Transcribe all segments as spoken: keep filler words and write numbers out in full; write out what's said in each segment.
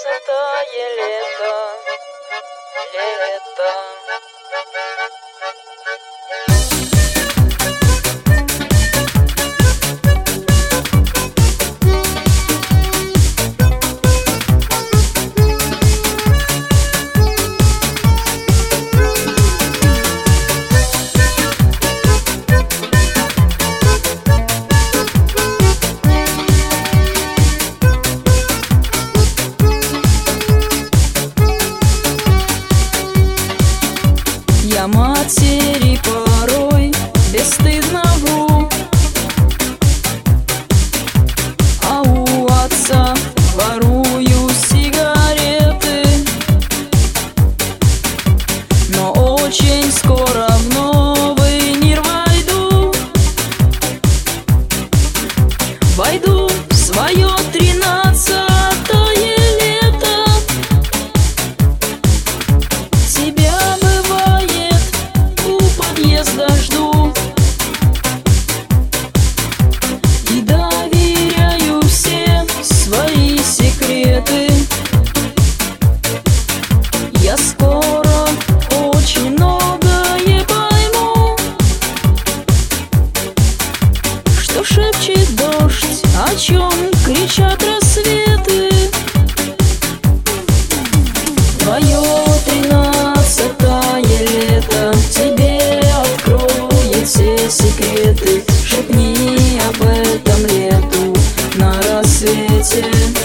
тринадцатое лето, лето. Я матери порой бесстыдно вру, а у отца ворую сигареты. Но очень скоро в новый мир войду, войду в свое тринадцатое лето. Тебя бывает у подъезда жду и доверяю все свои секреты. Я скоро очень многое пойму, что шепчет дождь, о чем кричат рассветы. Твое тринадцатое лето тебе откроет все секреты. Шепни об этом лету на рассвете.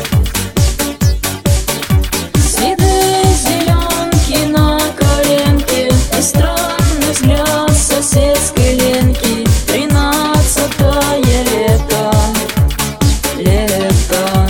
Цветы зеленки на коленке и странный взгляд соседской Ленки. Тринадцатое лето, лето.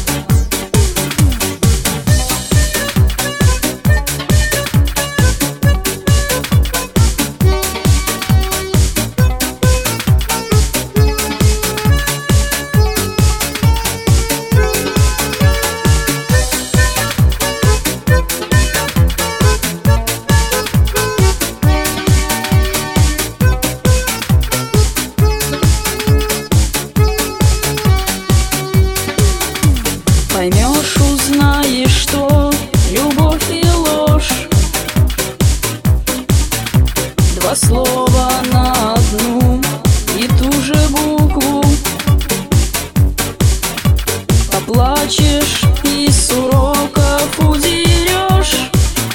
Поймешь, узнаешь, что любовь и ложь — два слова на одну и ту же букву. Поплачешь и с уроков удерешь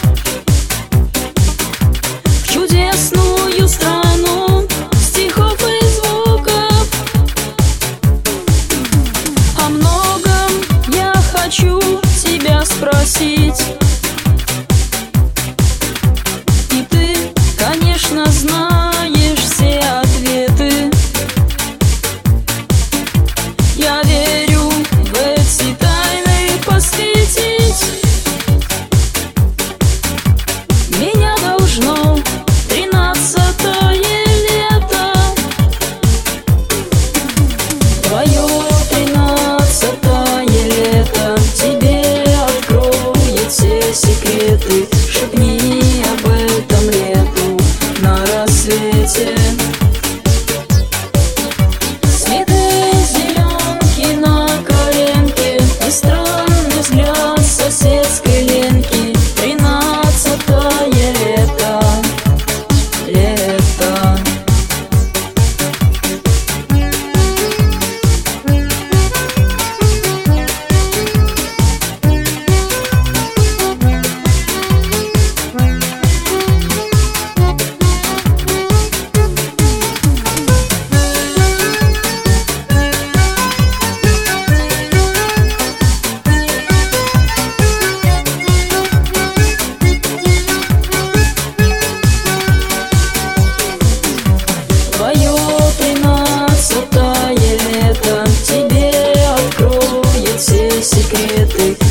в чудесную страну стихов и звуков. О многом я хочу тебя спросить, и ты, конечно, знаешь все ответы. Я верю в эти тайны посвятить. Меня должно тринадцатое лето. Твое тринадцатое лето тебе откроет все секреты. Шепни об этом лету на рассвете. Цветы зеленки на коленке и странный взгляд соседской Ленки. Тринадцатое лето, лето. Твое тринадцатое лето тебе откроет все секреты.